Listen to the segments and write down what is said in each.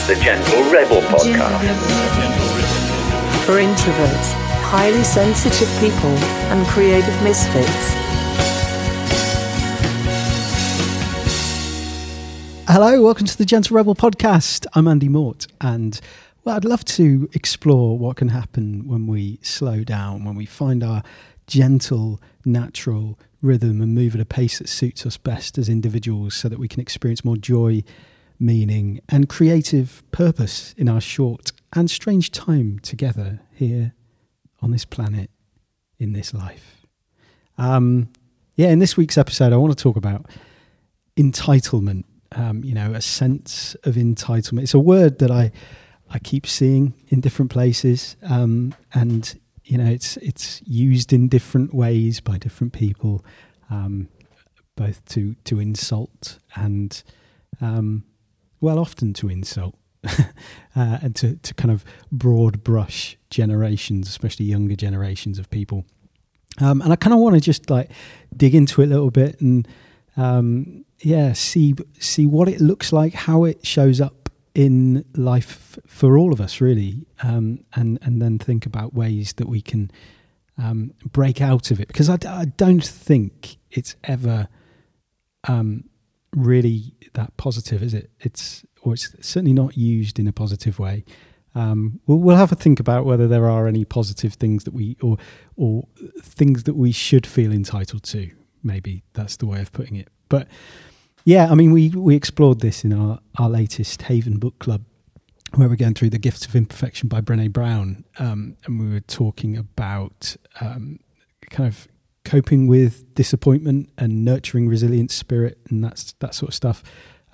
The Gentle Rebel Podcast. For introverts, highly sensitive people, and creative misfits. Hello, welcome to the Gentle Rebel Podcast. I'm Andy Mort, and well, I'd love to explore what can happen when we slow down, when we find our gentle, natural rhythm and move at a pace that suits us best as individuals so that we can experience more joy, meaning and creative purpose in our short and strange time together here on this planet, in this life. In this week's episode, I want to talk about entitlement, a sense of entitlement. It's a word that I keep seeing in different places, and it's used in different ways by different people, both to insult and often to insult, and to kind of broad brush generations, especially younger generations of people. And I kind of want to just dig into it a little bit and see what it looks like, how it shows up in life for all of us, really, and then think about ways that we can break out of it, because I don't think it's ever really that positive, is it? It's certainly not used in a positive way. We'll have a think about whether there are any positive things that we or things that we should feel entitled to. Maybe that's the way of putting it. But yeah, I mean, we explored this in our latest Haven Book Club, where we're going through The Gifts of Imperfection by Brené Brown, and we were talking about kind of coping with disappointment and nurturing resilient spirit and that sort of stuff.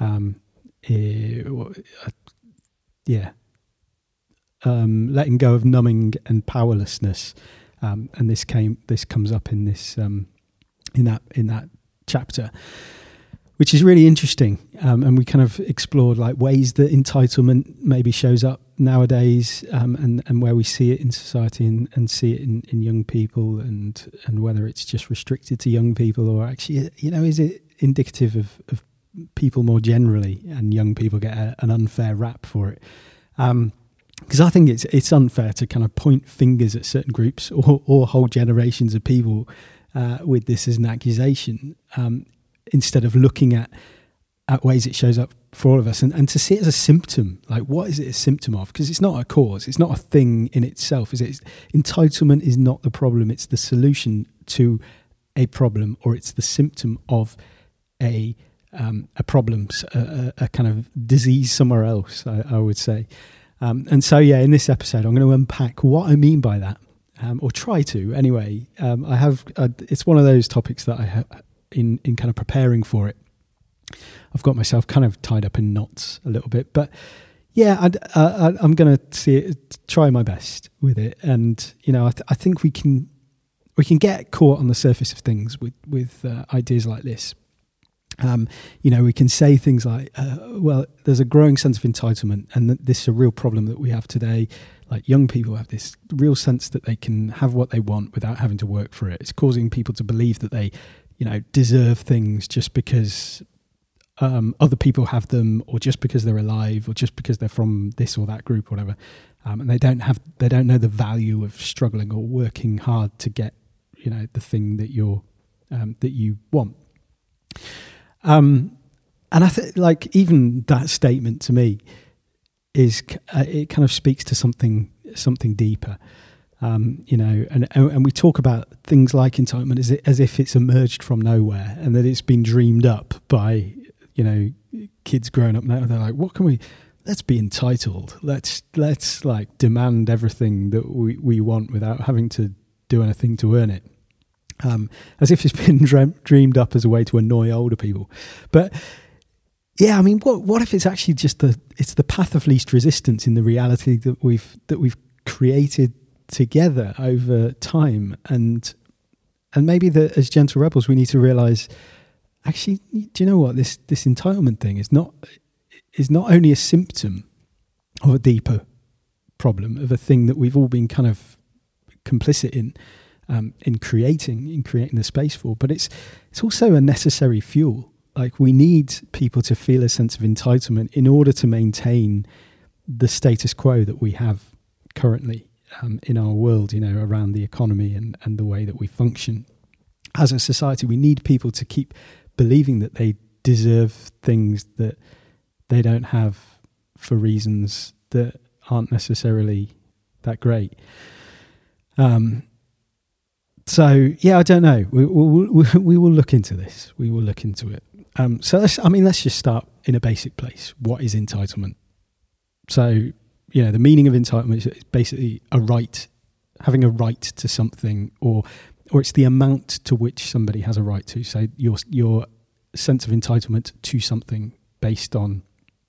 Letting go of numbing and powerlessness, and this comes up in this in that chapter, which is really interesting, and we kind of explored ways that entitlement maybe shows up nowadays, and where we see it in society and see it in young people, and whether it's just restricted to young people, or actually, is it indicative of people more generally, and young people get an unfair rap for it. Because I think it's unfair to kind of point fingers at certain groups or whole generations of people with this as an accusation, instead of looking at ways it shows up for all of us, and to see it as a symptom. What is it a symptom of? Because it's not a cause, it's not a thing in itself, is it? Entitlement is not the problem, it's the solution to a problem, or it's the symptom of a problem, a kind of disease somewhere else, I would say. And so, in this episode, I'm going to unpack what I mean by that, or try to anyway. It's one of those topics that I have in kind of preparing for it. I've got myself kind of tied up in knots a little bit, but I'm going to try my best with it. And I think we can get caught on the surface of things with ideas like this. We can say things like, there's a growing sense of entitlement, and that this is a real problem that we have today. Young people have this real sense that they can have what they want without having to work for it. It's causing people to believe that they, deserve things just because other people have them, or just because they're alive, or just because they're from this or that group or whatever. And they don't know the value of struggling or working hard to get, the thing that you want. And I think even that statement to me is it kind of speaks to something deeper, and we talk about things like entitlement as if it's emerged from nowhere, and that it's been dreamed up by kids growing up now. They're like, what can we? Let's be entitled. Let's demand everything that we want without having to do anything to earn it. As if it's been dreamed up as a way to annoy older people. But what if it's actually just it's the path of least resistance in the reality that we've created together over time, and maybe that as gentle rebels we need to realize, actually, do you know what, this entitlement thing is not only a symptom of a deeper problem, of a thing that we've all been kind of complicit in creating the space for, but it's also a necessary fuel. We need people to feel a sense of entitlement in order to maintain the status quo that we have currently in our world, around the economy and the way that we function as a society. We need people to keep believing that they deserve things that they don't have for reasons that aren't necessarily that great. So yeah, I don't know. We will look into this. We will look into it. So let's just start in a basic place. What is entitlement? So, the meaning of entitlement is basically a right, having a right to something, or it's the amount to which somebody has a right to. So your sense of entitlement to something based on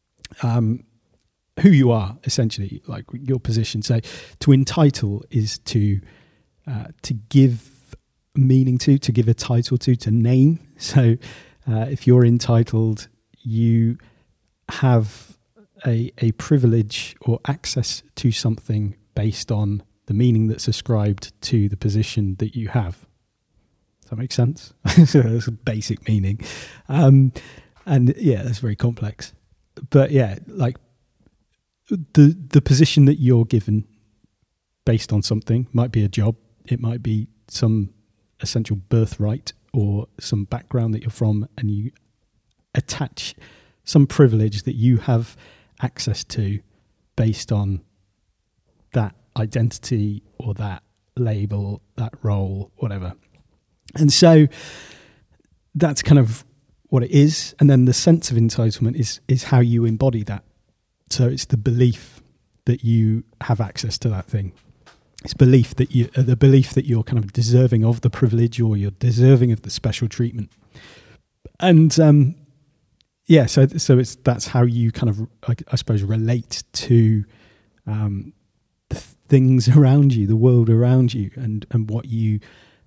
who you are, essentially, like your position. So to entitle is to give meaning to give a title to name. So if you're entitled, you have a privilege or access to something based on the meaning that's ascribed to the position that you have. Does that make sense? So that's a basic meaning. And yeah, that's very complex. But yeah, like the position that you're given based on something might be a job. It might be some essential birthright or some background that you're from, and you attach some privilege that you have access to based on that identity or that label, that role, whatever. And so that's kind of what it is. And then the sense of entitlement is how you embody that. So it's the belief that you have access to that thing. It's the belief that you're kind of deserving of the privilege, or you're deserving of the special treatment. And yeah, so that's how you kind of, I suppose, relate to the things around you, the world around you, and what you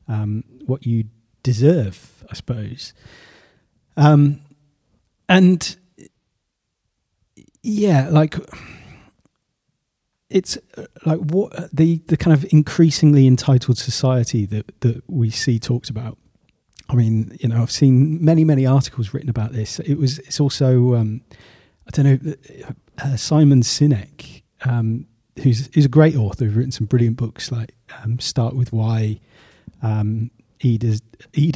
deserve, I suppose. And yeah, like it's like what the kind of increasingly entitled society that we see talked about. I mean, I've seen many articles written about this. It's also I don't know, Simon Sinek, who's a great author, who's written some brilliant books like Start With Why, Leaders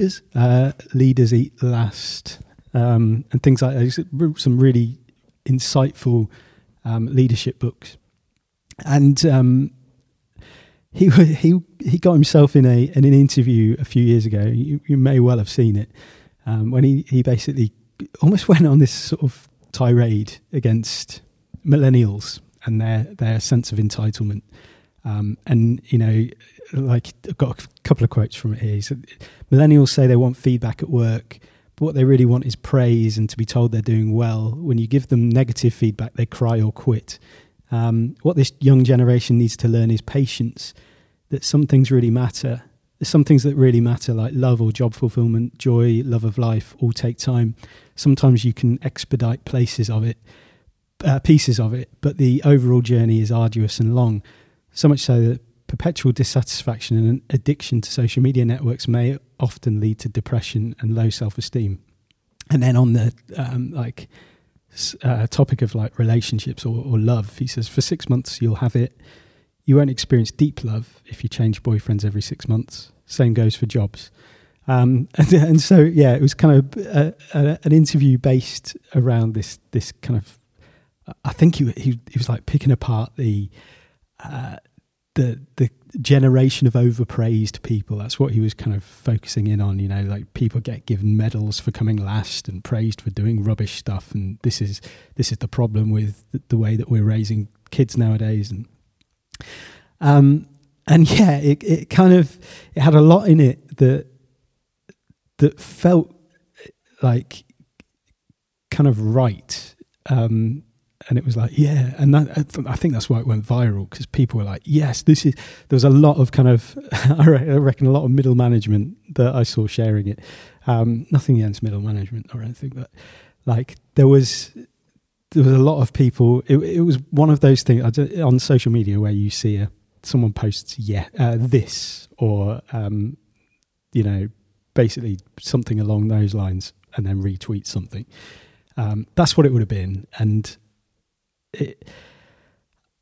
Eat Last, and things like that. He's wrote some really insightful leadership books. And he got himself in an interview a few years ago. You may well have seen it, when he basically almost went on this sort of tirade against millennials and their sense of entitlement. And like, I've got a couple of quotes from it here. He said, millennials say they want feedback at work, but what they really want is praise and to be told they're doing well. When you give them negative feedback, they cry or quit. What this young generation needs to learn is patience, that some things really matter. There's some things that really matter, like love or job fulfillment, joy, love of life, all take time. Sometimes you can expedite pieces of it, but the overall journey is arduous and long. So much so that perpetual dissatisfaction and an addiction to social media networks may often lead to depression and low self-esteem. And then on the topic of like relationships or love, he says, for 6 months you'll have it. You won't experience deep love if you change boyfriends every 6 months. Same goes for jobs. And so, yeah, it was kind of an interview based around this kind of, I think he was like picking apart the generation of overpraised people. That's what he was kind of focusing in on. Like people get given medals for coming last and praised for doing rubbish stuff, and this is the problem with the way that we're raising kids nowadays. And yeah, it had a lot in it that felt like kind of right. And it was like, yeah, and I think that's why it went viral, because people were like, yes, there was a lot of kind of, I reckon a lot of middle management that I saw sharing it. Nothing against middle management or anything, but like there was a lot of people. It was one of those things on social media where you see someone posts, this, or, basically something along those lines, and then retweet something. That's what it would have been. And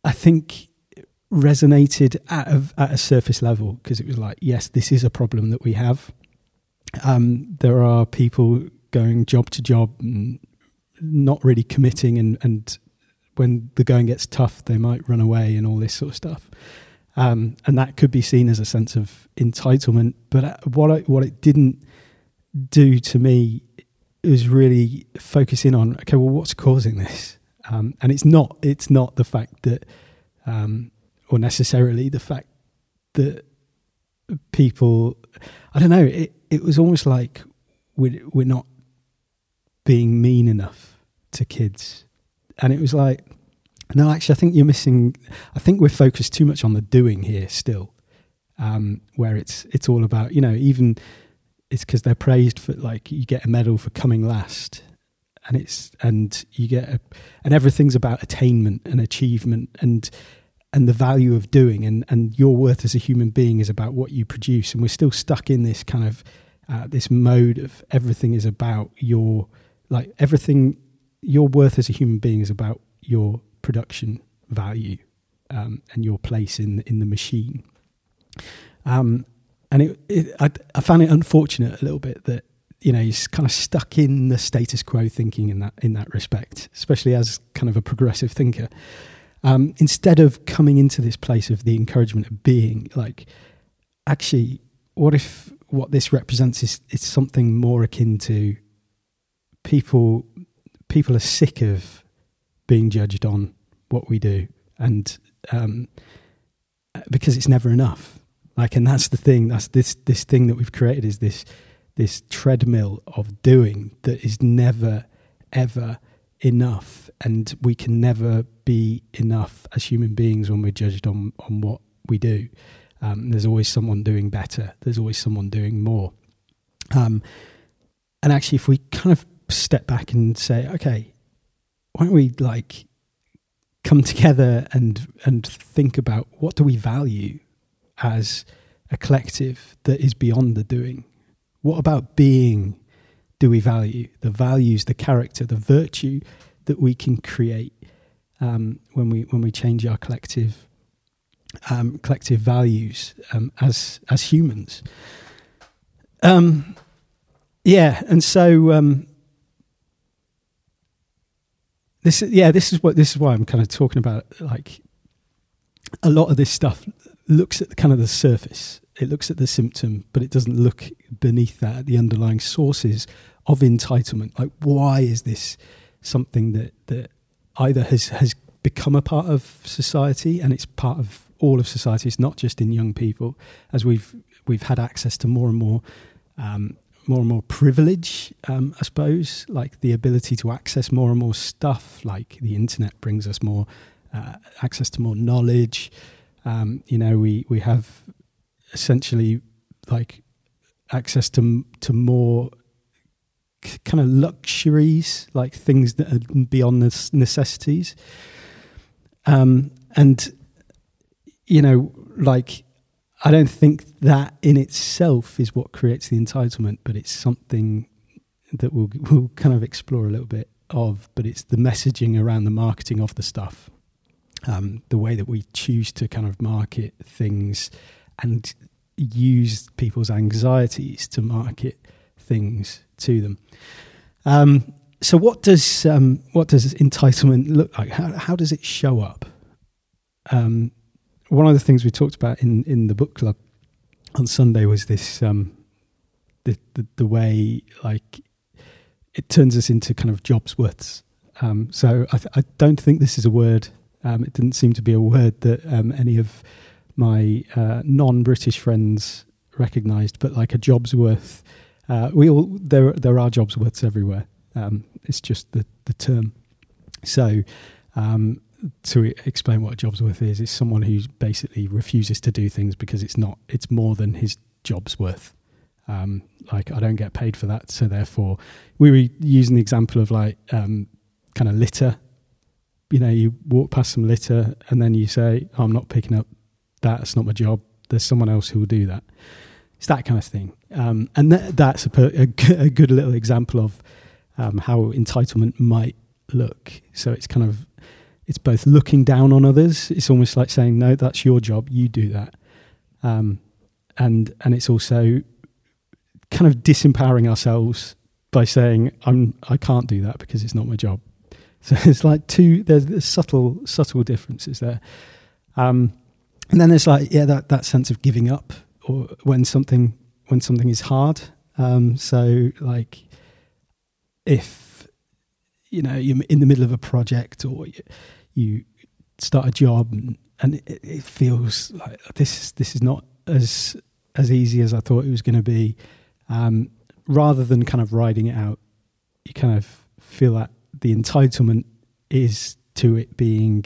I think resonated at a surface level, because it was like, yes, this is a problem that we have. There are people going job to job and not really committing, and when the going gets tough, they might run away and all this sort of stuff. And that could be seen as a sense of entitlement. But what it didn't do to me is really focus in on, okay, well, what's causing this? And it's not the fact that, or necessarily the fact that people, I don't know, it was almost like we're not being mean enough to kids. And it was like, no, actually, I think you're missing, I think we're focused too much on the doing here still, where it's all about, even it's because they're praised for, like, you get a medal for coming last, and you get and everything's about attainment and achievement and the value of doing, and your worth as a human being is about what you produce. And we're still stuck in this kind of this mode of everything is about your worth as a human being is about your production value, and your place in the machine. And I found it unfortunate a little bit that he's kind of stuck in the status quo thinking in that respect, especially as kind of a progressive thinker. Instead of coming into this place of the encouragement of being, like, actually, what if what this represents is something more akin to people are sick of being judged on what we do, and because it's never enough. Like, and that's the thing. That's this thing that we've created, is this treadmill of doing that is never ever enough, and we can never be enough as human beings when we're judged on what we do. There's always someone doing better. There's always someone doing more. And actually, if we kind of step back and say, okay, why don't we like come together and think about what do we value as a collective that is beyond the doing? What about being do we value? The values, the character, the virtue that we can create when we change our collective values as humans. And so this is why I'm kind of talking about, like, a lot of this stuff looks at kind of the surface. It looks at the symptom, but it doesn't look beneath that at the underlying sources of entitlement. Like, why is this something that either has become a part of society, and it's part of all of society? It's not just in young people, as we've had access to more and more privilege, I suppose, like the ability to access more and more stuff. Like the internet brings us more access to more knowledge. We have essentially like access to more kind of luxuries, like things that are beyond the necessities. I don't think that in itself is what creates the entitlement, but it's something that we'll kind of explore a little bit of. But it's the messaging around the marketing of the stuff, the way that we choose to kind of market things and use people's anxieties to market things to them. So what does entitlement look like? How does it show up? One of the things we talked about in the book club on Sunday was this the way, like, it turns us into kind of Jobsworths. So I don't think this is a word. It didn't seem to be a word that any of my non-British friends recognised, but like a Jobsworth. There are Jobsworths everywhere. It's just the term. So to explain what a Jobsworth is, it's someone who basically refuses to do things because it's more than his job's worth. Like, I don't get paid for that, so therefore we were using the example of like kind of litter. You walk past some litter and then you say, I'm not picking up that, it's not my job, there's someone else who will do that. It's that kind of thing. And that's a good little example of how entitlement might look. So it's kind of it's both looking down on others. It's almost like saying, no, that's your job, you do that. And it's also kind of disempowering ourselves by saying, I can't do that because it's not my job. So it's like there's subtle differences there. And then there's like, that sense of giving up, or when something is hard. So like, if you're in the middle of a project, or you start a job and it feels like this is not as easy as I thought it was going to be, rather than kind of riding it out, you kind of feel that the entitlement is to it being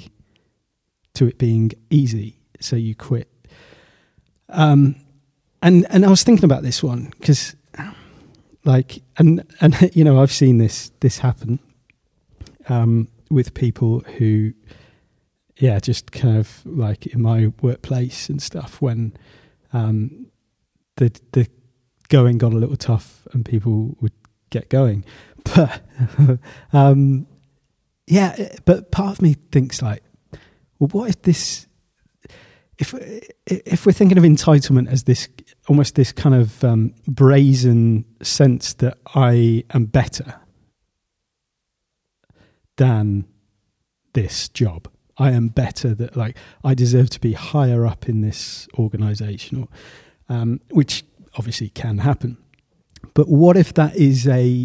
easy, so you quit. And I was thinking about this one because, like, and I've seen this happen with people who, just kind of like in my workplace and stuff, when the going got a little tough and people would get going, but but part of me thinks like, well, what if this? If we're thinking of entitlement as this almost this kind of brazen sense that I am better than this job, I am better, that like I deserve to be higher up in this organisation, or which obviously can happen. But what if that is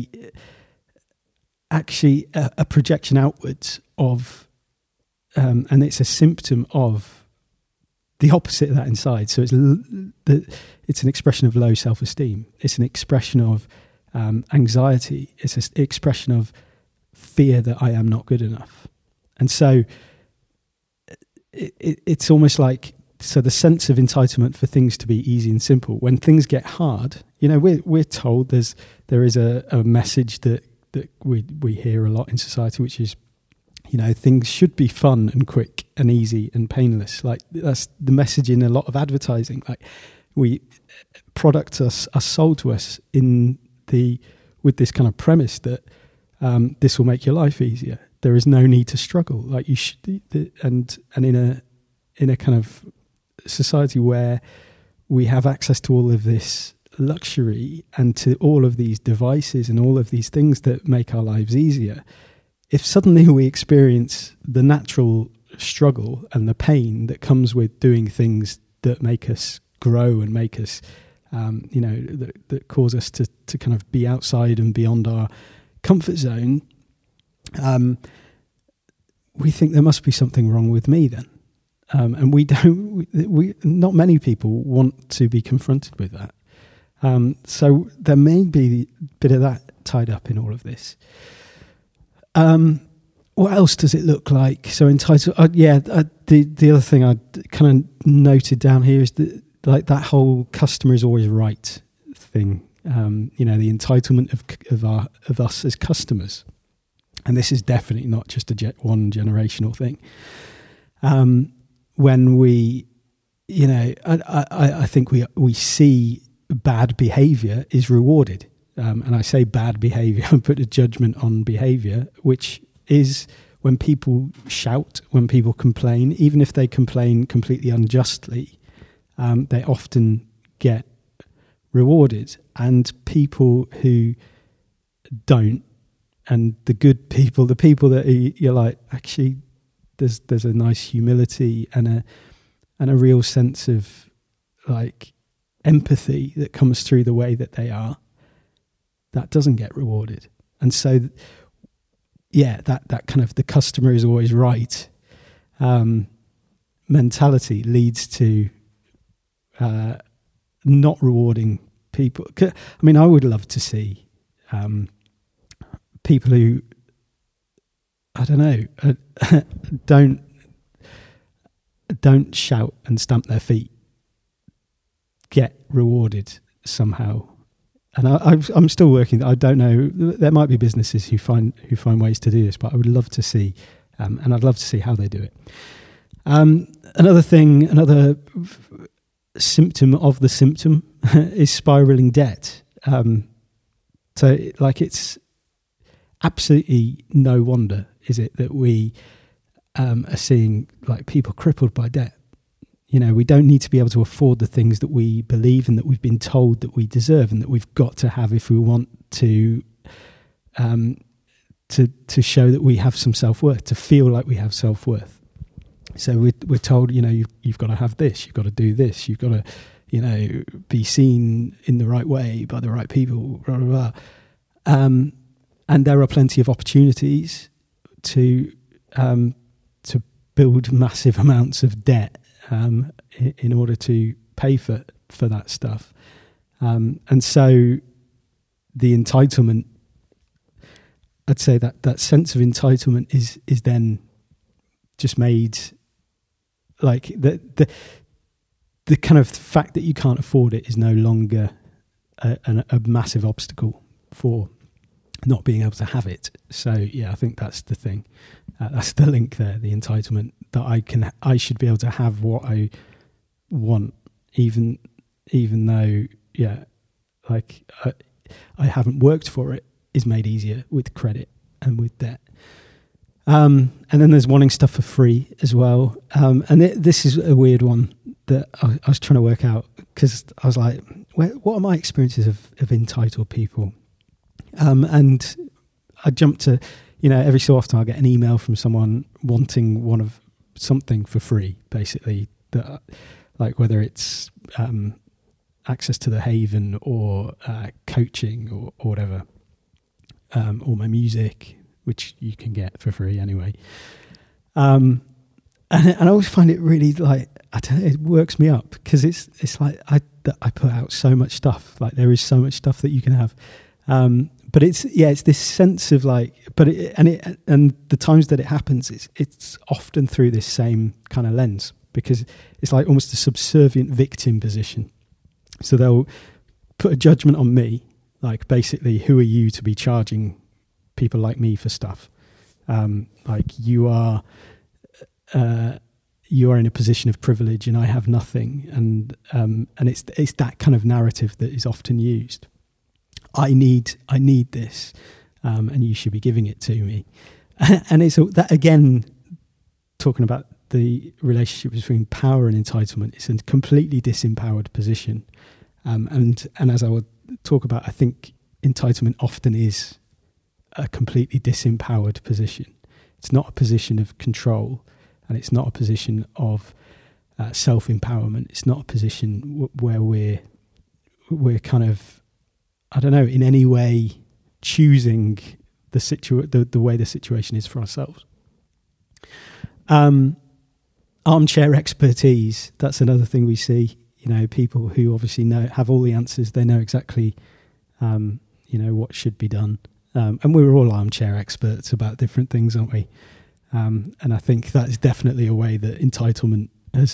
actually a projection outwards of, and it's a symptom of the opposite of that inside. So it's an expression of low self-esteem. It's an expression of anxiety. It's an expression of fear that I am not good enough. And so it's almost like, so the sense of entitlement for things to be easy and simple. When things get hard, we're told there is a message that we hear a lot in society, which is, things should be fun and quick and easy and painless. Like, that's the message in a lot of advertising. Like, products are sold to us with this kind of premise that this will make your life easier. There is no need to struggle. Like, you should, and in a kind of society where we have access to all of this luxury and to all of these devices and all of these things that make our lives easier, if suddenly we experience the natural struggle and the pain that comes with doing things that make us grow and make us, that cause us to kind of be outside and beyond our comfort zone, we think there must be something wrong with me then. And not many people want to be confronted with that. So there may be a bit of that tied up in all of this. What else does it look like? So entitled, the other thing I kind of noted down here is that whole customer is always right thing. The entitlement of us as customers, and this is definitely not just one generational thing. When we, I think we see bad behaviour is rewarded. And I say bad behaviour and put a judgment on behaviour, which is when people shout, when people complain, even if they complain completely unjustly, they often get rewarded. And people who don't, and the good people, the people that you're like, actually, there's a nice humility and a real sense of like empathy that comes through the way that they are, that doesn't get rewarded. And so, that kind of the customer is always right mentality leads to not rewarding people. I mean, I would love to see people who, I don't know, don't shout and stamp their feet get rewarded somehow. And I'm still working. I don't know. There might be businesses who find ways to do this, but I would love to see, and I'd love to see how they do it. Another symptom of the symptom is spiraling debt. So, like, it's absolutely no wonder, is it, that we are seeing like people crippled by debt. You know, we don't need to be able to afford the things that we believe and that we've been told that we deserve and that we've got to have if we want to show that we have some self-worth, to feel like we have self-worth. So we're told, you know, you've got to have this, you've got to do this, you've got to, you know, be seen in the right way by the right people, blah, blah, blah. And there are plenty of opportunities to build massive amounts of debt in order to pay for that stuff. And so the entitlement, I'd say that sense of entitlement is then just made like the kind of fact that you can't afford it is no longer a massive obstacle for not being able to have it. So yeah, I think that's the thing. That's the link there, the entitlement, that I should be able to have what I want, even though, yeah, like I haven't worked for it, is made easier with credit and with debt. And then there's wanting stuff for free as well. And this is a weird one that I was trying to work out, because I was like, what are my experiences of entitled people? And I jumped to, you know, every so often I'll get an email from someone wanting something for free, basically, that, like, whether it's access to the Haven or coaching or whatever, or my music, which you can get for free anyway. And I always find it really, like, I don't know, it works me up, because it's like I put out so much stuff. Like, there is so much stuff that you can have. But it's this sense of like, and the times that it happens, it's often through this same kind of lens, because it's like almost a subservient victim position. So they'll put a judgment on me, like, basically, who are you to be charging people like me for stuff? Like, you are in a position of privilege and I have nothing, and it's that kind of narrative that is often used. I need this, and you should be giving it to me. And it's that, again, talking about the relationship between power and entitlement. It's a completely disempowered position, and as I would talk about, I think entitlement often is a completely disempowered position. It's not a position of control, and it's not a position of self-empowerment. It's not a position where we're kind of, I don't know, in any way choosing the way the situation is for ourselves. Armchair expertise, that's another thing we see. You know, people who obviously have all the answers. They know exactly, what should be done. And we're all armchair experts about different things, aren't we? And I think that is definitely a way that entitlement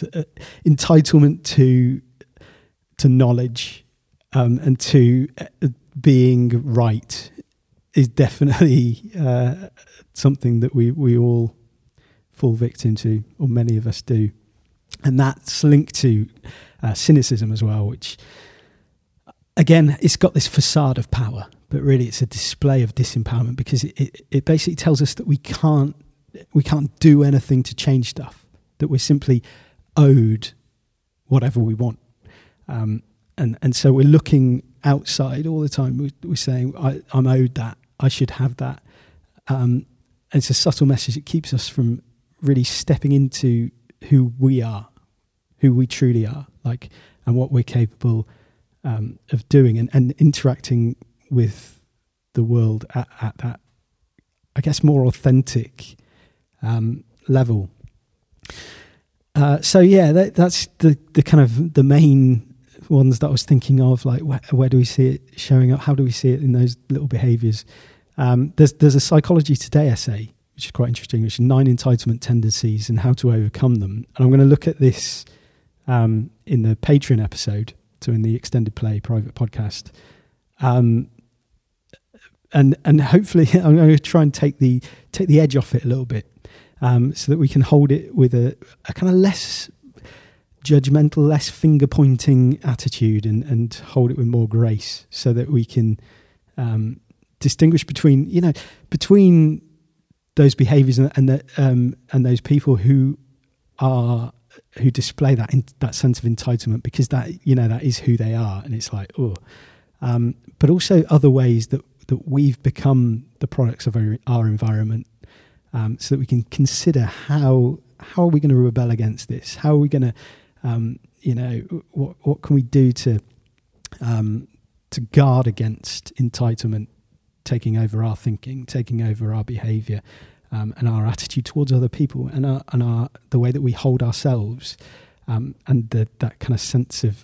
to knowledge and to being right is definitely something that we all fall victim to, or many of us do. And that's linked to cynicism as well, which, again, it's got this facade of power, but really it's a display of disempowerment, because it basically tells us that we can't do anything to change stuff, that we're simply owed whatever we want. And so we're looking outside all the time. We're saying, I'm owed that, I should have that. And it's a subtle message. It keeps us from really stepping into who we are, who we truly are, like, and what we're capable of doing, and interacting with the world at that, I guess, more authentic level. So yeah, that's the kind of the main ones that I was thinking of. Like, where do we see it showing up? How do we see it in those little behaviours? There's a Psychology Today essay, which is quite interesting, which is 9 entitlement tendencies and how to overcome them. And I'm going to look at this in the Patreon episode, so in the extended play private podcast. And hopefully I'm going to try and take the edge off it a little bit, so that we can hold it with a kind of less judgmental, less finger pointing attitude, and hold it with more grace, so that we can distinguish between those behaviours and those people who display that sense of entitlement, because that is who they are, and it's like, oh. But also other ways that we've become the products of our environment, so that we can consider how are we going to rebel against this? How are we going to, what can we do to guard against entitlement taking over our thinking, taking over our behaviour, and our attitude towards other people, and the way that we hold ourselves, and that kind of sense of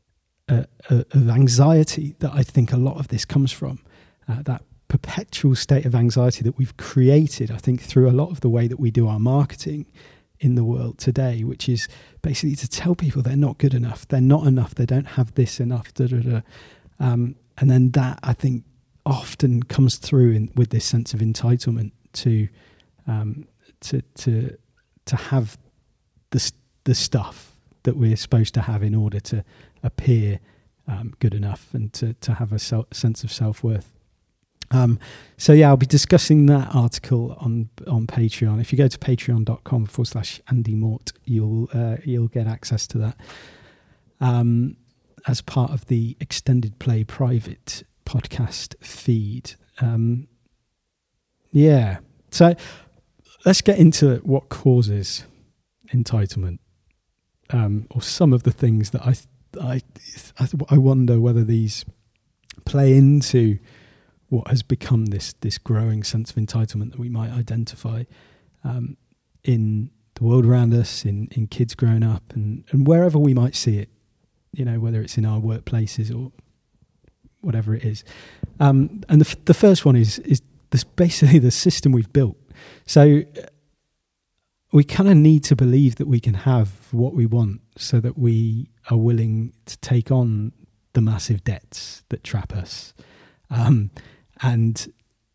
anxiety that I think a lot of this comes from, that perpetual state of anxiety that we've created, I think, through a lot of the way that we do our marketing in the world today, which is basically to tell people they're not good enough, they're not enough, they don't have this enough, and then that, I think, often comes through with this sense of entitlement to have the stuff that we're supposed to have in order to appear good enough and to have a sense of self-worth. So yeah, I'll be discussing that article on Patreon. If you go to patreon.com/Andy Mort, you'll get access to that as part of the Extended Play Private podcast feed. Yeah, so let's get into what causes entitlement, or some of the things that I wonder whether these play into what has become this growing sense of entitlement that we might identify in the world around us, in kids growing up, and wherever we might see it, whether it's in our workplaces or whatever it is. And the first one is this, basically the system we've built. So we kind of need to believe that we can have what we want, so that we are willing to take on the massive debts that trap us. And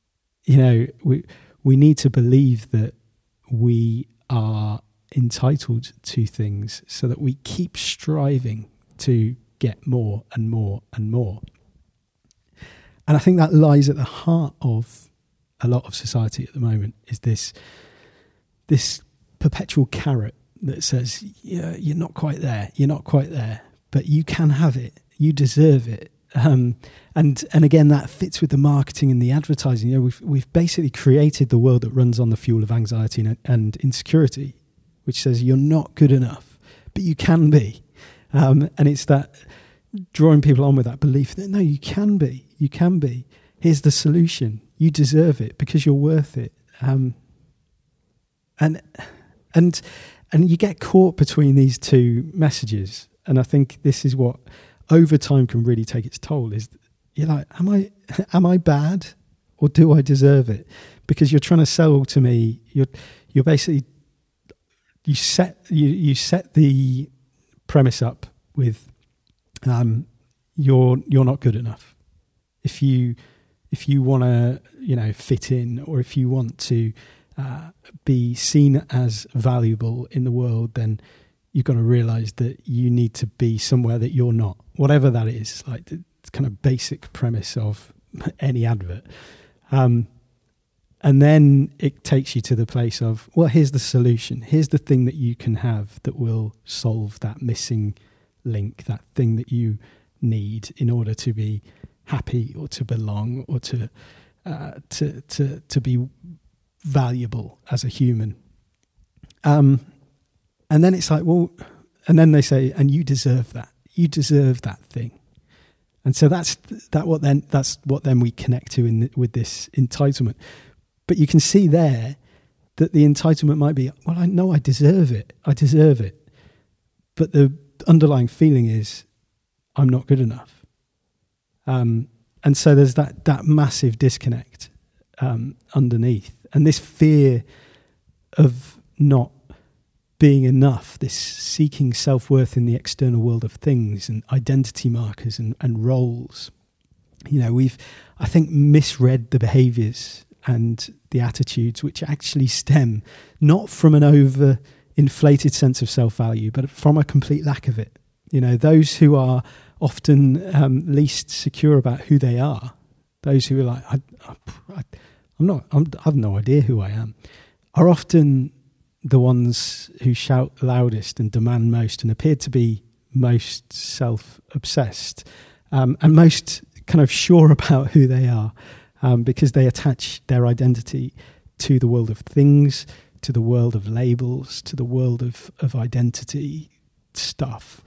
we need to believe that we are entitled to things, so that we keep striving to get more and more and more. And I think that lies at the heart of a lot of society at the moment, is this perpetual carrot that says, yeah, you're not quite there, but you can have it, you deserve it. And again, that fits with the marketing and the advertising. We've basically created the world that runs on the fuel of anxiety and insecurity, which says you're not good enough, but you can be. And it's that drawing people on with that belief that no, you can be. Here's the solution. You deserve it because you're worth it. And you get caught between these two messages. And I think this is what over time can really take its toll, is you're like, am I bad, or do I deserve it? Because you're trying to sell to me, you're basically, you set the premise up with you're not good enough. If you want to fit in, or if you want to be seen as valuable in the world, then you've got to realize that you need to be somewhere that you're not, whatever that is. Like the kind of basic premise of any advert. And then it takes you to the place of, well, here's the solution. Here's the thing that you can have that will solve that missing link, that thing that you need in order to be happy, or to belong, or to be valuable as a human. And then it's like, well, and then they say, and you deserve that. You deserve that thing. And so that's what then we connect to with this entitlement. But you can see there that the entitlement might be, well, I know I deserve it. I deserve it. But the underlying feeling is, I'm not good enough. And so there's that massive disconnect underneath. And this fear of not being enough, this seeking self-worth in the external world of things and identity markers and roles. We've, I think, misread the behaviours and the attitudes which actually stem not from an over-inflated sense of self-value, but from a complete lack of it. Those who are often least secure about who they are, those who are like, I've no idea who I am, are often the ones who shout loudest and demand most and appear to be most self-obsessed, and most kind of sure about who they are, because they attach their identity to the world of things, to the world of labels, to the world of identity stuff,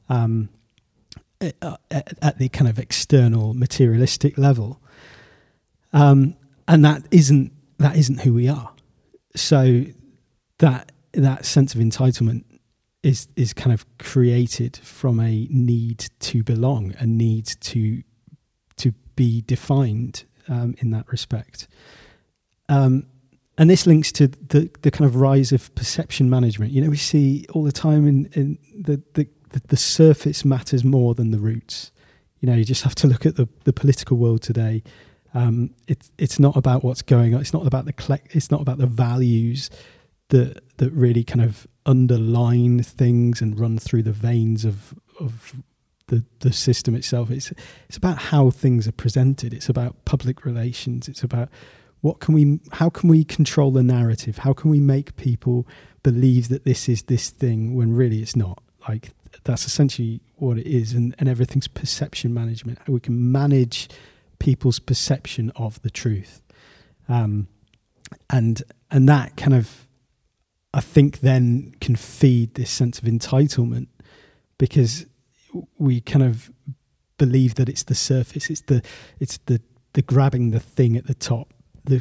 at the kind of external materialistic level, and that isn't who we are. So that sense of entitlement is kind of created from a need to belong, a need to be defined in that respect. And this links to the kind of rise of perception management. We see all the time in the surface matters more than the roots. You just have to look at the political world today. It's not about what's going on. It's not about it's not about the values that really kind of underline things and run through the veins of the system itself. It's about how things are presented. It's about public relations. It's about how can we control the narrative? How can we make people believe that this is this thing when really it's not? Like, that's essentially what it is, and everything's perception management. How we can manage people's perception of the truth, and that kind of, I think, then can feed this sense of entitlement, because we kind of believe that it's the surface, it's the grabbing the thing at the top,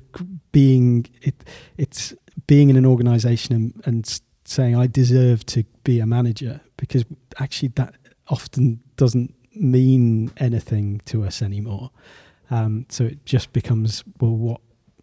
it's being in an organisation and saying I deserve to be a manager, because actually that often doesn't mean anything to us anymore. So it just becomes, well,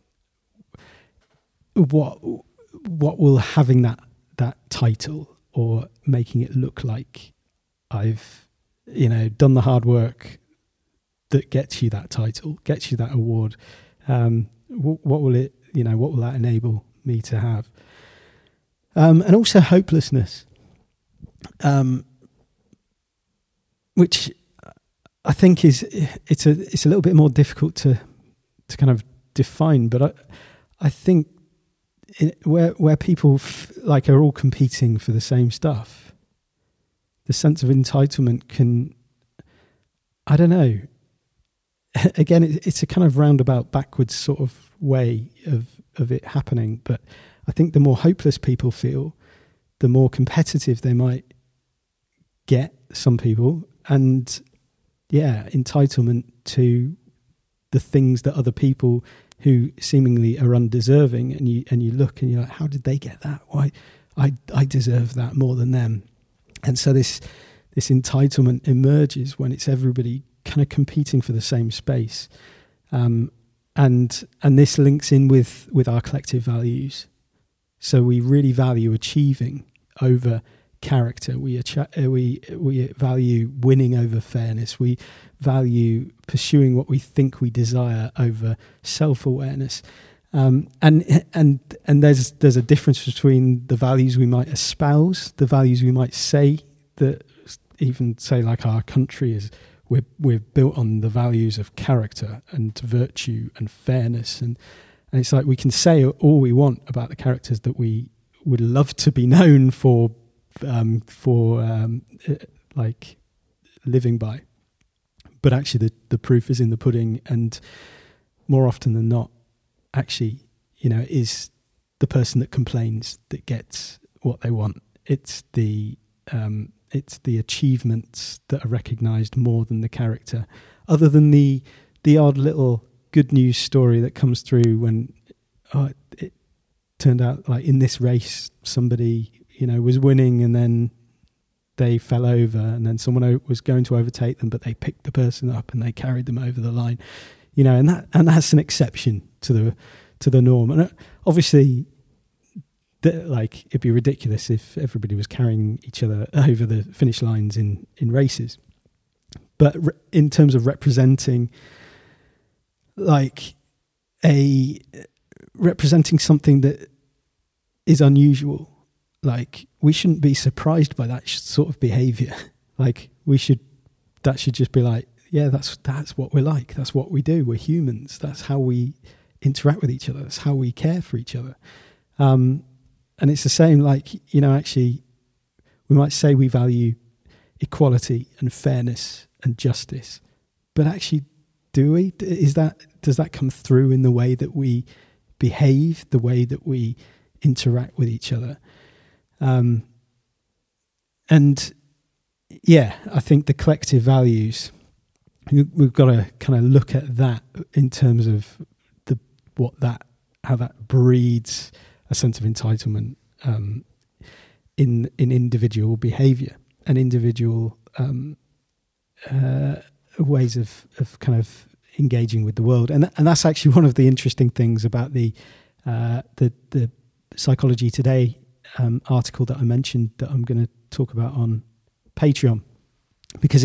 what will having that title, or making it look like I've done the hard work that gets you that title, gets you that award, what will it, what will that enable me to have? And also hopelessness, which I think it's a little bit more difficult to kind of define, but I think where people are all competing for the same stuff, the sense of entitlement can, I don't know. Again, it's a kind of roundabout, backwards sort of way of it happening. But I think the more hopeless people feel, the more competitive they might get, some people, and entitlement to the things that other people who seemingly are undeserving, and you look and you're like, how did they get that? Why I deserve that more than them. And so this entitlement emerges when it's everybody kind of competing for the same space, and this links in with our collective values. So we really value achieving over character. We value winning over fairness. We value pursuing what we think we desire over self-awareness. And there's a difference between the values we might espouse, the values we might say, that even say like our country is. We're built on the values of character and virtue and fairness, and it's like we can say all we want about the characters that we would love to be known for like living by, but actually the proof is in the pudding, and more often than not, actually, it is the person that complains that gets what they want. It's the achievements that are recognised more than the character, other than the odd little good news story that comes through when it turned out, like in this race, somebody was winning and then they fell over, and then someone was going to overtake them, but they picked the person up and they carried them over the line, and that's an exception to the norm. And obviously, it'd be ridiculous if everybody was carrying each other over the finish lines in races. But in terms of representing, representing something that is unusual, we shouldn't be surprised by that sort of behaviour. That should just be like, yeah, that's what we're like. That's what we do. We're humans. That's how we interact with each other. That's how we care for each other. And it's the same, like, actually, we might say we value equality and fairness and justice, but actually, do we? Does that come through in the way that we behave, the way that we interact with each other? And yeah, I think the collective values, we've got to kind of look at that in terms of how that breeds a sense of entitlement in individual behaviour and individual ways of kind of engaging with the world, and that's actually one of the interesting things about the Psychology Today article that I mentioned that I'm going to talk about on Patreon, because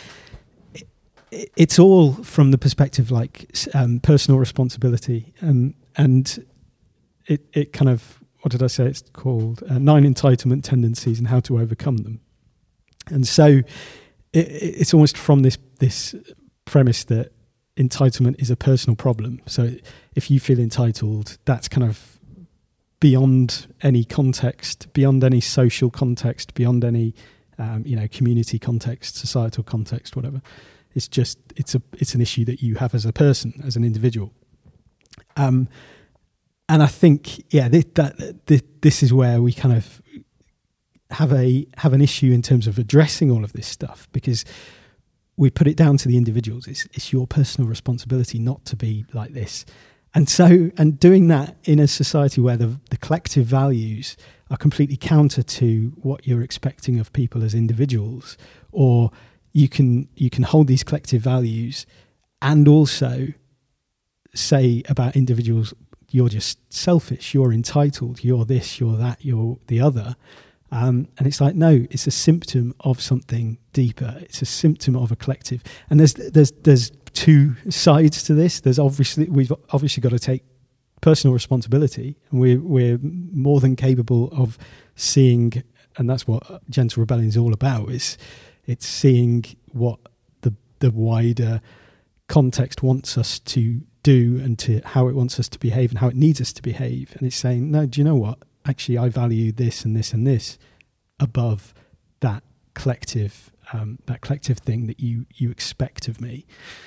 it's all from the perspective like personal responsibility, and it kind of, what did I say it's called, 9 entitlement tendencies and how to overcome them. And so it's almost from this premise that entitlement is a personal problem. So if you feel entitled, that's kind of beyond any context, beyond any social context, beyond any community context, societal context, whatever. It's just it's an issue that you have as a person, as an individual. And I think this is where we kind of have an issue in terms of addressing all of this stuff, because we put it down to the individuals. It's your personal responsibility not to be like this. And doing that in a society where the collective values are completely counter to what you're expecting of people as individuals, or you can hold these collective values and also say about individuals, you're just selfish, you're entitled, you're this, you're that, you're the other. And it's like, no, it's a symptom of something deeper. It's a symptom of a collective. And there's two sides to this. We've obviously got to take personal responsibility, and we're more than capable of seeing, and that's what Gentle Rebellion is all about. It's seeing what the wider context wants us to do, and to how it wants us to behave, and how it needs us to behave. And it's saying, no, do you know what? Actually, I value this and this and this above that collective thing that you expect of me.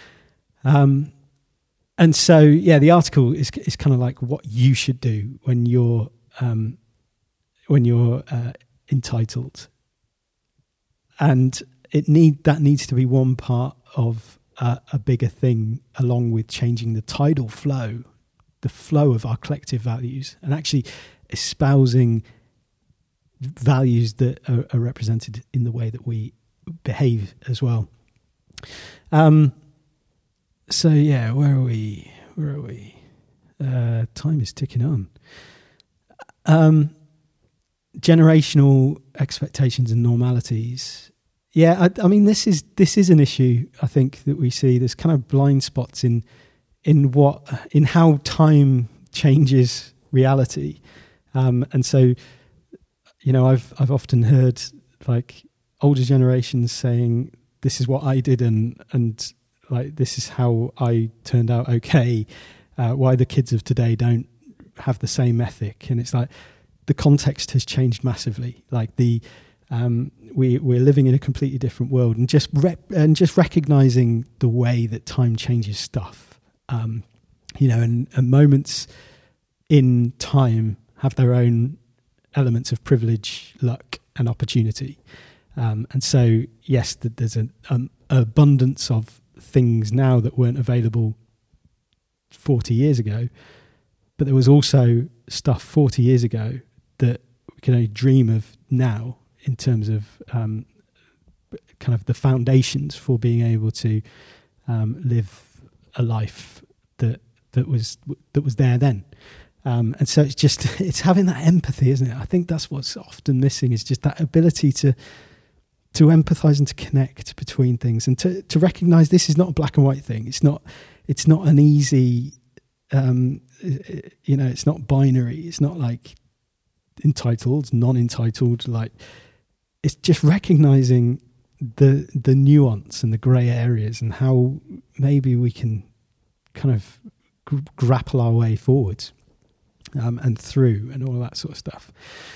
And so, yeah, the article is kind of like what you should do when you're entitled, and that needs to be one part of a bigger thing, along with changing the tidal flow, the flow of our collective values, and actually espousing values that are represented in the way that we behave as well. So yeah, where are we? Time is ticking on. Generational expectations and normalities. Yeah, I mean, this is an issue, I think, that we see. There's kind of blind spots in how time changes reality. And so, I've often heard like older generations saying, "This is what I did," and like, this is how I turned out okay. Why the kids of today don't have the same ethic? And it's like the context has changed massively. Like we're living in a completely different world, and just recognizing the way that time changes stuff. And moments in time have their own elements of privilege, luck, and opportunity. And so, yes, there's an abundance of things now that weren't available 40 years ago, but there was also stuff 40 years ago that we can only dream of now, in terms of kind of the foundations for being able to live a life that was there then. And so it's having that empathy, isn't it? I think that's what's often missing, is just that ability to empathize and to connect between things, and to recognize this is not a black and white thing. It's not an easy, it's not binary. It's not like entitled, non-entitled. Like, it's just recognizing the nuance and the gray areas, and how maybe we can kind of grapple our way forwards and through and all that sort of stuff.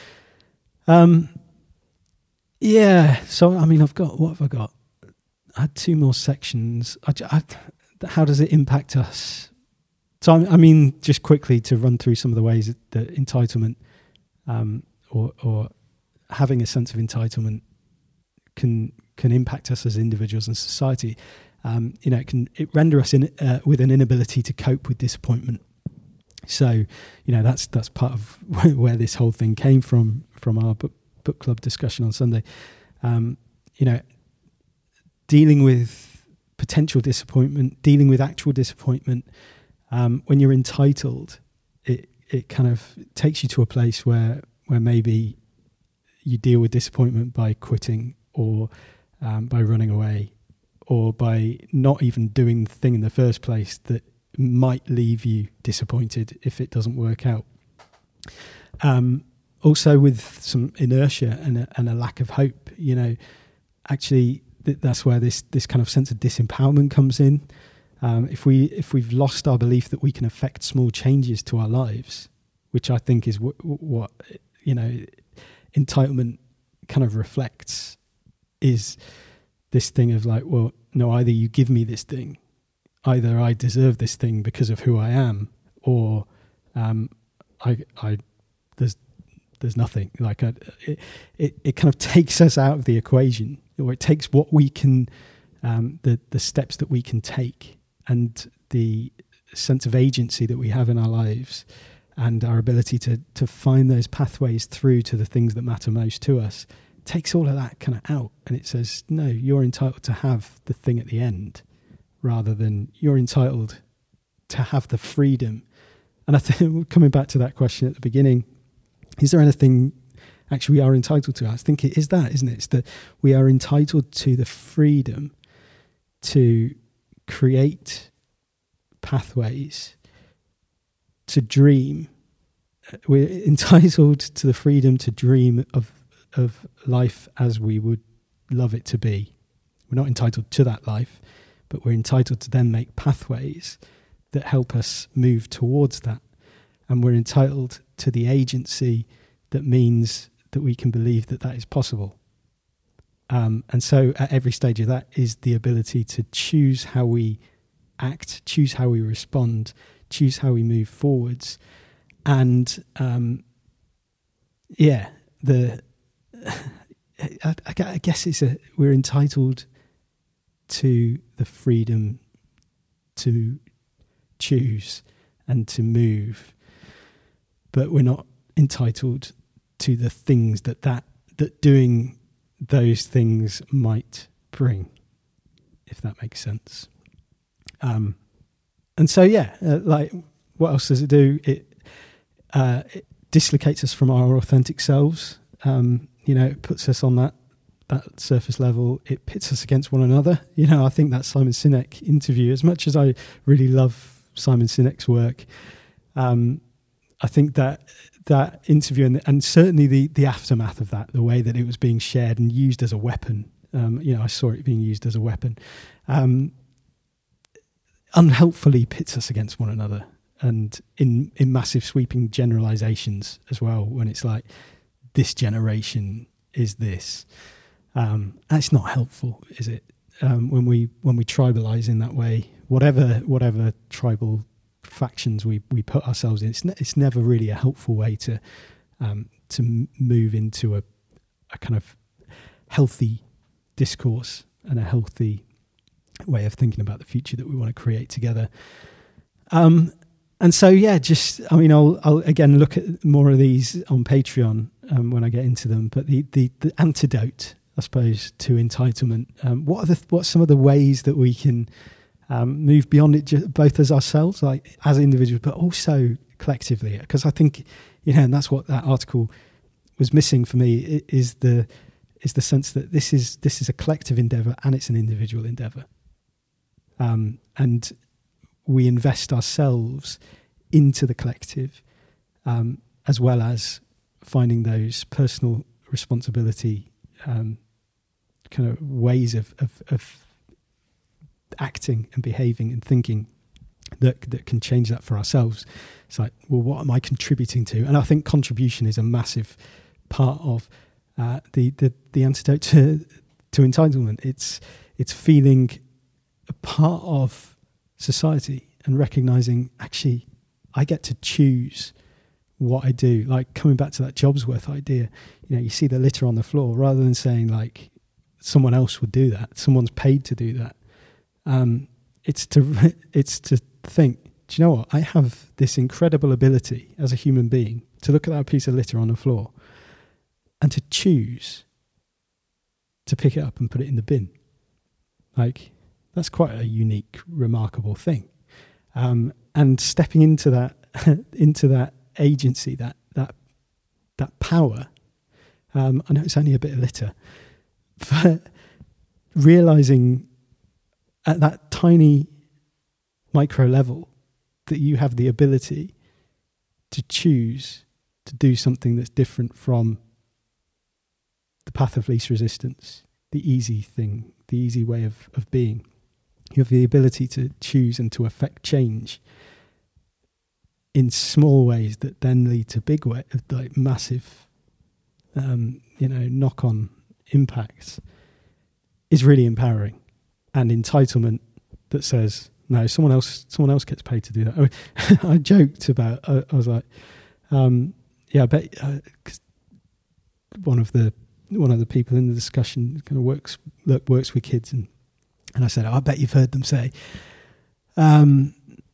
Yeah, so I mean, what have I got? I had 2 more sections. How does it impact us? So I mean, just quickly to run through some of the ways that entitlement or having a sense of entitlement can impact us as individuals and society. It render us with an inability to cope with disappointment. So, that's part of where this whole thing came from our book club discussion on Sunday. Dealing with potential disappointment, dealing with actual disappointment. When you're entitled, it kind of takes you to a place where maybe you deal with disappointment by quitting or by running away, or by not even doing the thing in the first place that might leave you disappointed if it doesn't work out. Also with some inertia and a lack of hope, actually that's where this kind of sense of disempowerment comes in. If we've lost our belief that we can affect small changes to our lives, which I think is what entitlement kind of reflects, is this thing of like, well, no, either you give me this thing, either I deserve this thing because of who I am, or there's nothing. Like it kind of takes us out of the equation, or it takes what we can, the steps that we can take, and the sense of agency that we have in our lives, and our ability to find those pathways through to the things that matter most to us. Takes all of that kind of out, and it says, no, you're entitled to have the thing at the end, rather than you're entitled to have the freedom. And I think, coming back to that question at the beginning, is there anything actually we are entitled to? I think it is that, isn't it? It's that we are entitled to the freedom to create pathways, to dream. We're entitled to the freedom to dream of life as we would love it to be. We're not entitled to that life, but we're entitled to then make pathways that help us move towards that. And we're entitled to the agency that means that we can believe that is possible. And so at every stage of that is the ability to choose how we act, choose how we respond, choose how we move forwards. And I guess we're entitled to the freedom to choose and to move, but we're not entitled to the things that doing those things might bring, if that makes sense. And so, like, what else does it do? It dislocates us from our authentic selves. It puts us on that surface level. It pits us against one another. I think that Simon Sinek interview, as much as I really love Simon Sinek's work, I think that interview and certainly the aftermath of that, the way that it was being shared and used as a weapon, I saw it being used as a weapon, unhelpfully pits us against one another, and in massive sweeping generalizations as well, when it's like, this generation is this. That's not helpful, is it? When we tribalize in that way, whatever tribal factions we put ourselves in, it's never really a helpful way to move into a kind of healthy discourse and a healthy way of thinking about the future that we want to create together. And so, I'll again look at more of these on Patreon when I get into them. But the antidote, I suppose, to entitlement. What's some of the ways that we can move beyond it, both as ourselves, like as individuals, but also collectively? Because I think, and that's what that article was missing for me, is the sense that this is a collective endeavor and it's an individual endeavor. And we invest ourselves into the collective, as well as finding those personal responsibility kind of ways of acting and behaving and thinking that can change that for ourselves. It's like, well, what am I contributing to? And I think contribution is a massive part of the antidote to entitlement. It's feeling a part of society and recognizing, actually, I get to choose what I do. Like, coming back to that Jobsworth idea, you see the litter on the floor, rather than saying like someone else would do that, someone's paid to do that. It's to think, do you know what? I have this incredible ability as a human being to look at that piece of litter on the floor and to choose to pick it up and put it in the bin. Like, that's quite a unique, remarkable thing. And stepping into that agency, that power. I know it's only a bit of litter, but realizing at that tiny micro level that you have the ability to choose to do something that's different from the path of least resistance, the easy thing, the easy way of being. You have the ability to choose and to affect change in small ways that then lead to big way, like massive, knock-on impacts, is really empowering. And entitlement that says, no, someone else gets paid to do that. I mean, I joked about. I was like, I bet, cause one of the people in the discussion kind of works with kids, and I said, I bet you've heard them say, well,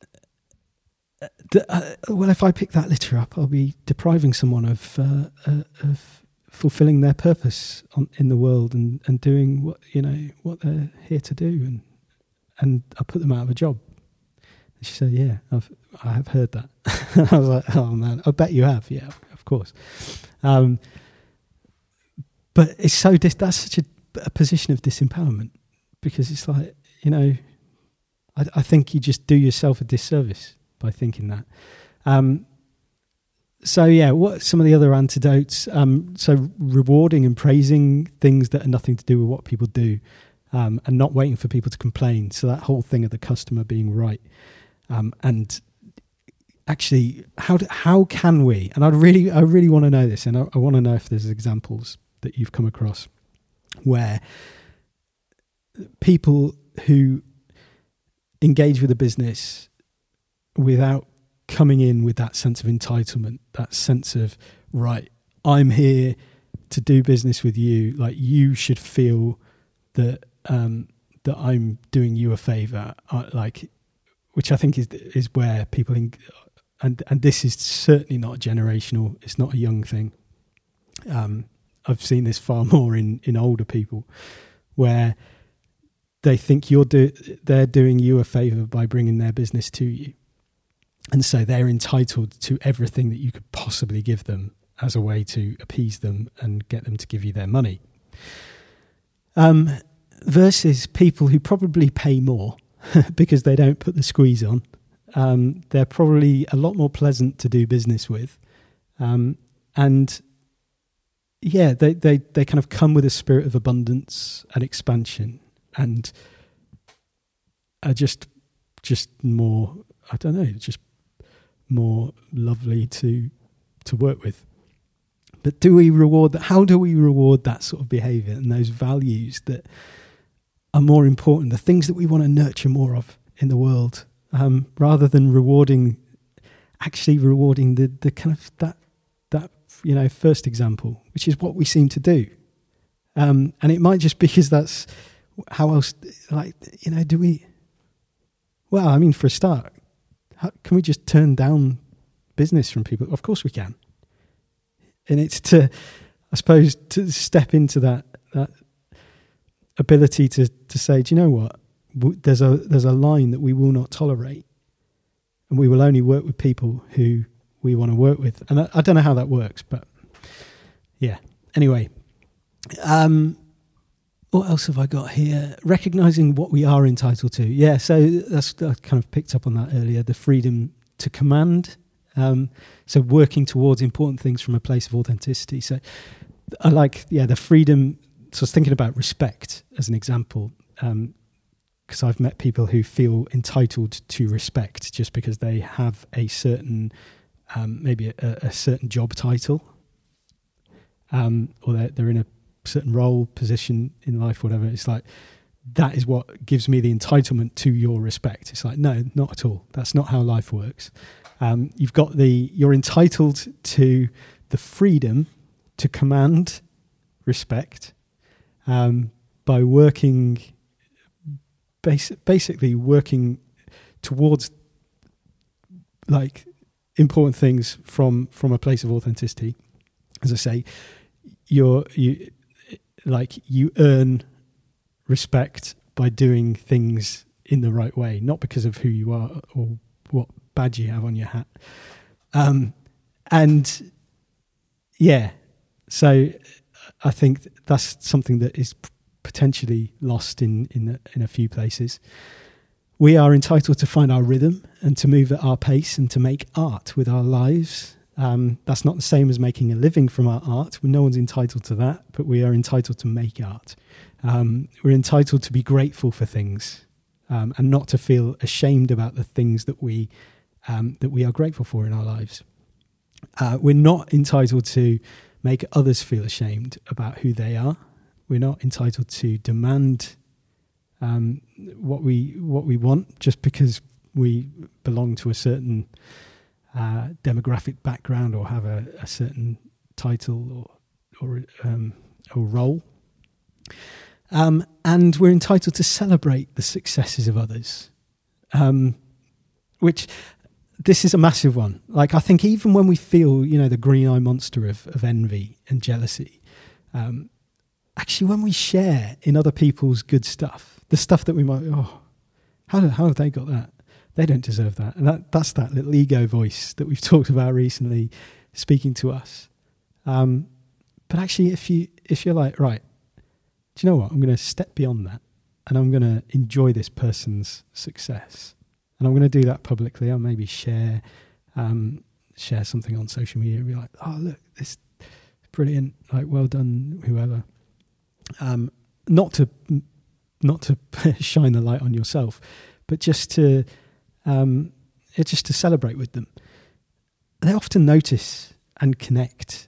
if I pick that litter up, I'll be depriving someone of fulfilling their purpose in the world and doing what they're here to do, and I put them out of a job. And she said, yeah, I have heard that. I was like, oh man, I bet you have. Yeah, of course. But it's that's such a position of disempowerment, because it's like, I think you just do yourself a disservice by thinking that. What some of the other antidotes? So rewarding and praising things that are nothing to do with what people do, and not waiting for people to complain. So that whole thing of the customer being right, and actually, how can we? And I really want to know this, and I want to know if there's examples that you've come across where people who engage with a business without coming in with that sense of entitlement, that sense of, right, I'm here to do business with you, like you should feel that that I'm doing you a favor, which I think is where people and this is certainly not generational. It's not a young thing. I've seen this far more in older people, where they think they're doing you a favor by bringing their business to you. And so they're entitled to everything that you could possibly give them as a way to appease them and get them to give you their money. Versus people who probably pay more because they don't put the squeeze on. They're probably a lot more pleasant to do business with. And yeah, they kind of come with a spirit of abundance and expansion, and are just more, I don't know, just more lovely to work with. But do we reward that? How do we reward that sort of behaviour and those values that are more important, the things that we want to nurture more of in the world, rather than rewarding the kind of that first example, which is what we seem to do. And it might just be because that's how else, do we, well, I mean, for a start, can we just turn down business from people? Of course we can. And it's to step into that ability to say, do you know what? There's a line that we will not tolerate, and we will only work with people who we want to work with. And I don't know how that works, but yeah. Anyway, what else have I got here? Recognizing what we are entitled to. Yeah, so I kind of picked up on that earlier, the freedom to command. So working towards important things from a place of authenticity. So I like, the freedom. So I was thinking about respect as an example, because I've met people who feel entitled to respect just because they have a certain, maybe a certain job title, or they're in a certain role, position in life, whatever. It's like, that is what gives me the entitlement to your respect. It's like, no, not at all. That's not how life works. You're entitled to the freedom to command respect by working, basically working towards like important things from a place of authenticity. As I say, you earn respect by doing things in the right way, not because of who you are or what badge you have on your hat. And yeah, so I think that's something that is potentially lost in a few places. We are entitled to find our rhythm and to move at our pace and to make art with our lives. That's not the same as making a living from our art. No one's entitled to that, but we are entitled to make art. We're entitled to be grateful for things, and not to feel ashamed about the things that we are grateful for in our lives. We're not entitled to make others feel ashamed about who they are. We're not entitled to demand what we want just because we belong to a certain demographic background or have a certain title or role. And we're entitled to celebrate the successes of others, which this is a massive one. Like, I think even when we feel, the green eye monster of envy and jealousy, actually when we share in other people's good stuff, the stuff that we might, how have they got that? They don't deserve that. And that's that little ego voice that we've talked about recently speaking to us. But actually, if you're like, right, do you know what? I'm going to step beyond that and I'm going to enjoy this person's success. And I'm going to do that publicly. I'll maybe share something on social media and be like, oh, look, this is brilliant. Like, well done, whoever. Not to shine the light on yourself, but just to celebrate with them. They often notice and connect.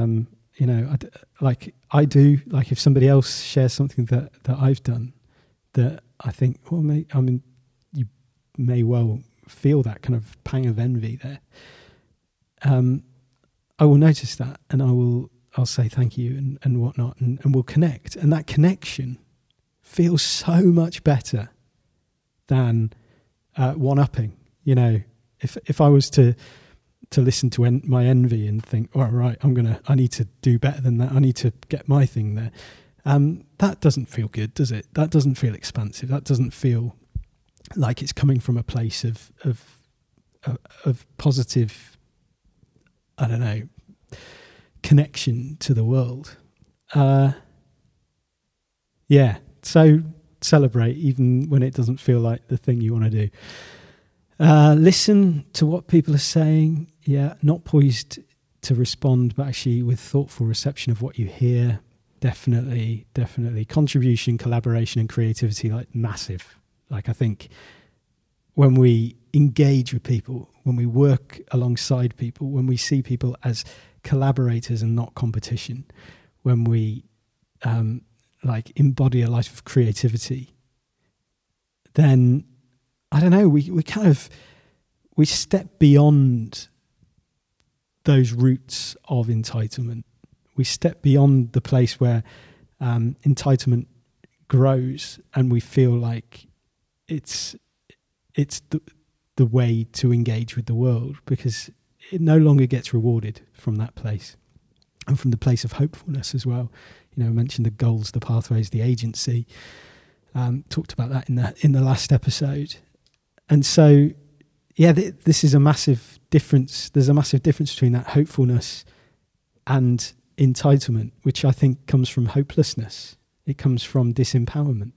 Like I do. Like if somebody else shares something that I've done, that I think, well, you may well feel that kind of pang of envy there. I will notice that, and I'll say thank you and whatnot, and we'll connect. And that connection feels so much better than one-upping. If I was to listen to my envy and think, all right, I need to do better than that. I need to get my thing there. That doesn't feel good, does it? That doesn't feel expansive. That doesn't feel like it's coming from a place of positive, I don't know, connection to the world. Yeah. So celebrate even when it doesn't feel like the thing you want to do. Listen to what people are saying. Yeah, not poised to respond, but actually with thoughtful reception of what you hear. Definitely. Contribution, collaboration, and creativity, like massive. Like I think when we engage with people, when we work alongside people, when we see people as collaborators and not competition, when we embody a life of creativity, then I don't know, we step beyond those roots of entitlement. We step beyond the place where entitlement grows and we feel like it's the way to engage with the world, because it no longer gets rewarded from that place, and from the place of hopefulness as well. I mentioned the goals, the pathways, the agency. Talked about that in the last episode. And so, yeah, this is a massive difference. There's a massive difference between that hopefulness and entitlement, which I think comes from hopelessness. It comes from disempowerment.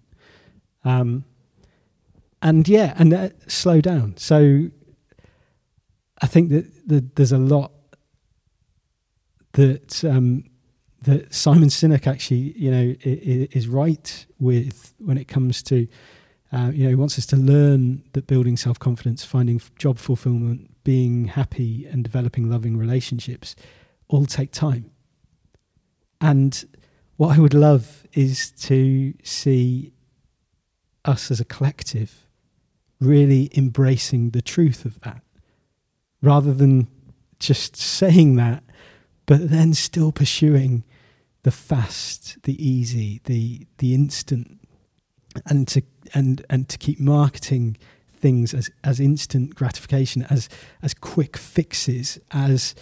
Slow down. So I think that there's a lot that Simon Sinek actually, is right with when it comes to He wants us to learn that building self-confidence, finding job fulfillment, being happy and developing loving relationships all take time. And what I would love is to see us as a collective really embracing the truth of that, rather than just saying that, but then still pursuing the fast, the easy, the instant, and to keep marketing things as instant gratification, as quick fixes, as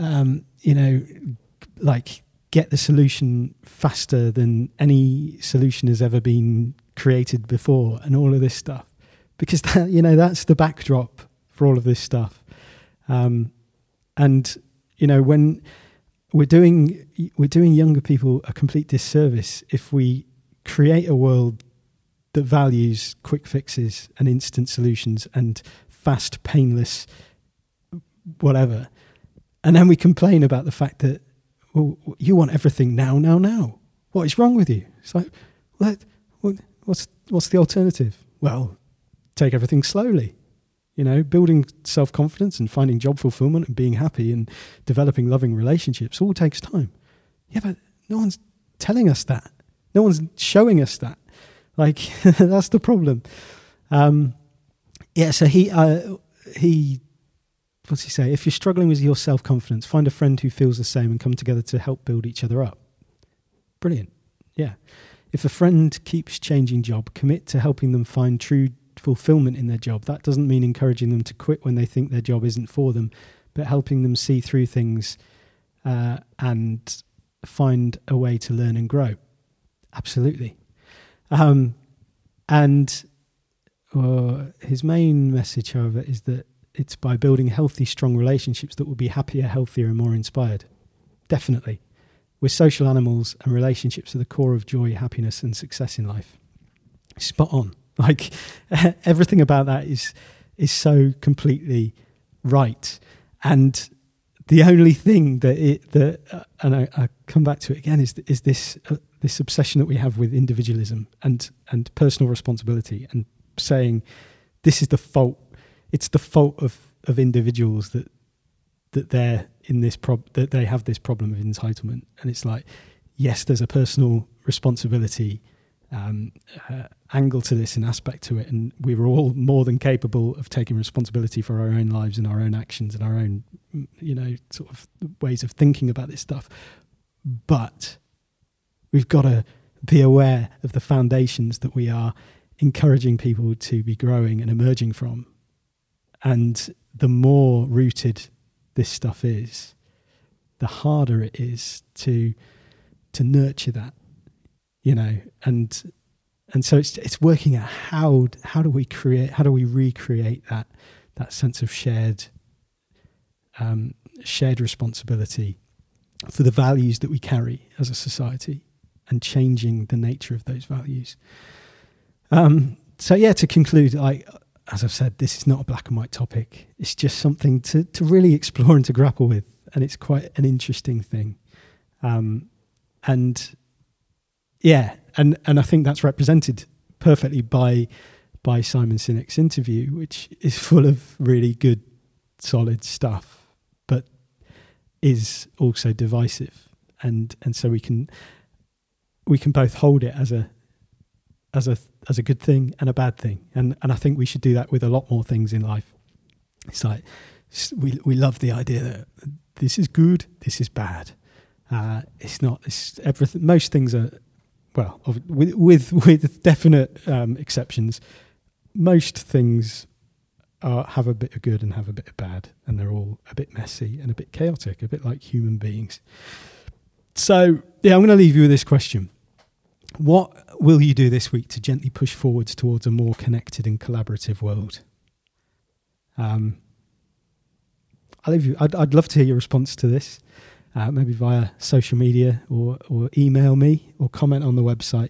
like get the solution faster than any solution has ever been created before, and all of this stuff, because that's the backdrop for all of this stuff. And when we're doing younger people a complete disservice if we create a world that values quick fixes and instant solutions and fast, painless whatever, and then we complain about the fact that, well, you want everything now. What is wrong with you? It's like, what's the alternative? Well, take everything slowly. Building self-confidence and finding job fulfillment and being happy and developing loving relationships all takes time. Yeah, but no one's telling us that. No one's showing us that. Like, that's the problem. So he what's he say? If you're struggling with your self-confidence, find a friend who feels the same and come together to help build each other up. Brilliant. Yeah. If a friend keeps changing job, commit to helping them find true fulfillment in their job. That doesn't mean encouraging them to quit when they think their job isn't for them, but helping them see through things and find a way to learn and grow. Absolutely. His main message, however, is that it's by building healthy, strong relationships that will be happier, healthier, and more inspired. Definitely. We're social animals, and relationships are the core of joy, happiness, and success in life. Spot on. Like, everything about that is so completely right. And the only thing and I come back to it again, is this obsession that we have with individualism and personal responsibility, and saying this is the fault. It's the fault of individuals that they're in this that they have this problem of entitlement. And it's like, yes, there's a personal responsibility angle to this and aspect to it, and we were all more than capable of taking responsibility for our own lives and our own actions and our own sort of ways of thinking about this stuff. But we've got to be aware of the foundations that we are encouraging people to be growing and emerging from. And the more rooted this stuff is, the harder it is to nurture that, and so it's working out how do we recreate that sense of shared responsibility for the values that we carry as a society, and changing the nature of those values. To conclude, as I've said, this is not a black and white topic. It's just something to really explore and to grapple with, and it's quite an interesting thing. And I think that's represented perfectly by Simon Sinek's interview, which is full of really good, solid stuff, but is also divisive, and so we can both hold it as a good thing and a bad thing, and I think we should do that with a lot more things in life. It's like we love the idea that this is good, this is bad. It's not. It's everything. Most things are, well, with definite exceptions. Most things have a bit of good and have a bit of bad, and they're all a bit messy and a bit chaotic, a bit like human beings. So, I'm going to leave you with this question. What will you do this week to gently push forwards towards a more connected and collaborative world? I'll leave you. I'd love to hear your response to this, maybe via social media or email me or comment on the website.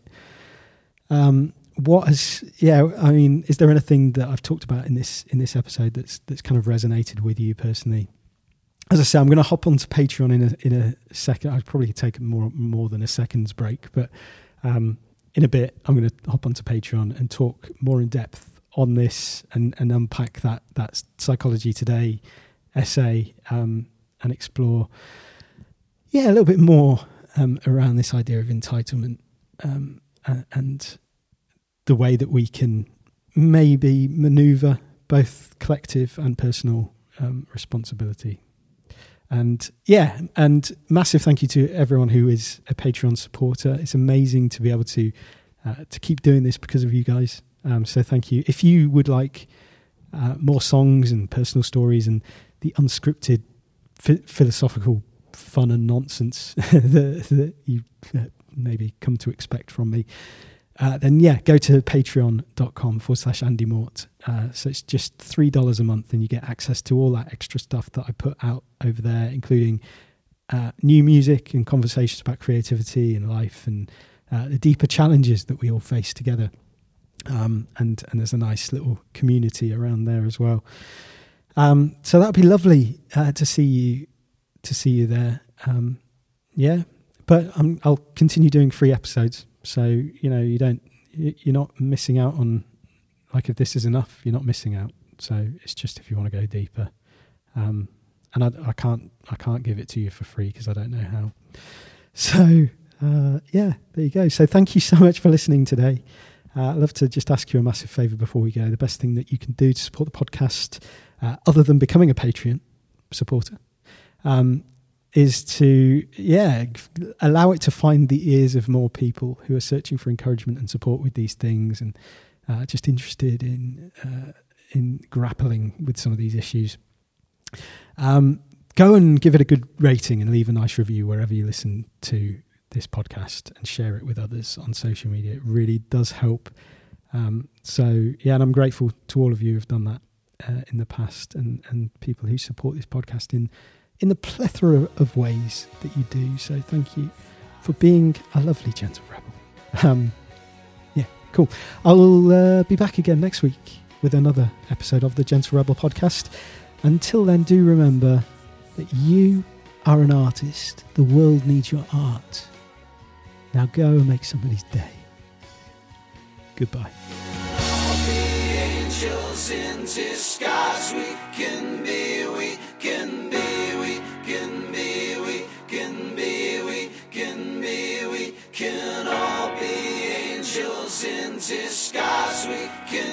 Is there anything that I've talked about in this episode that's kind of resonated with you personally? As I say, I'm going to hop onto Patreon in a second. I'd probably take more than a second's break, but in a bit, I'm going to hop onto Patreon and talk more in depth on this and unpack that Psychology Today essay and explore, a little bit more around this idea of entitlement and the way that we can maybe maneuver both collective and personal responsibility. And massive thank you to everyone who is a Patreon supporter. It's amazing to be able to keep doing this because of you guys. So thank you. If you would like more songs and personal stories and the unscripted philosophical fun and nonsense that you maybe come to expect from me, then go to patreon.com/Andy Mort. So it's just $3 a month and you get access to all that extra stuff that I put out over there, including new music and conversations about creativity and life and the deeper challenges that we all face together. And there's a nice little community around there as well. So that'd be lovely to see you there. But I'll continue doing free episodes. So, you're not missing out on, like, if this is enough, you're not missing out. So it's just if you want to go deeper. And I can't give it to you for free because I don't know how. So, there you go. So thank you so much for listening today. I'd love to just ask you a massive favour before we go. The best thing that you can do to support the podcast, other than becoming a Patreon supporter, is to allow it to find the ears of more people who are searching for encouragement and support with these things and just interested in grappling with some of these issues. Go and give it a good rating and leave a nice review wherever you listen to this podcast and share it with others on social media. It really does help. And I'm grateful to all of you who've done that in the past and people who support this podcast in the plethora of ways that you do. So thank you for being a lovely gentle rebel. Cool. I'll be back again next week with another episode of the Gentle Rebel podcast. Until then, do remember that you are an artist. The world needs your art. Now go and make somebody's day. Goodbye. All the angels in disguise. We can be, we can be, we can be, we can be, we can be, we can all be angels in disguise. We can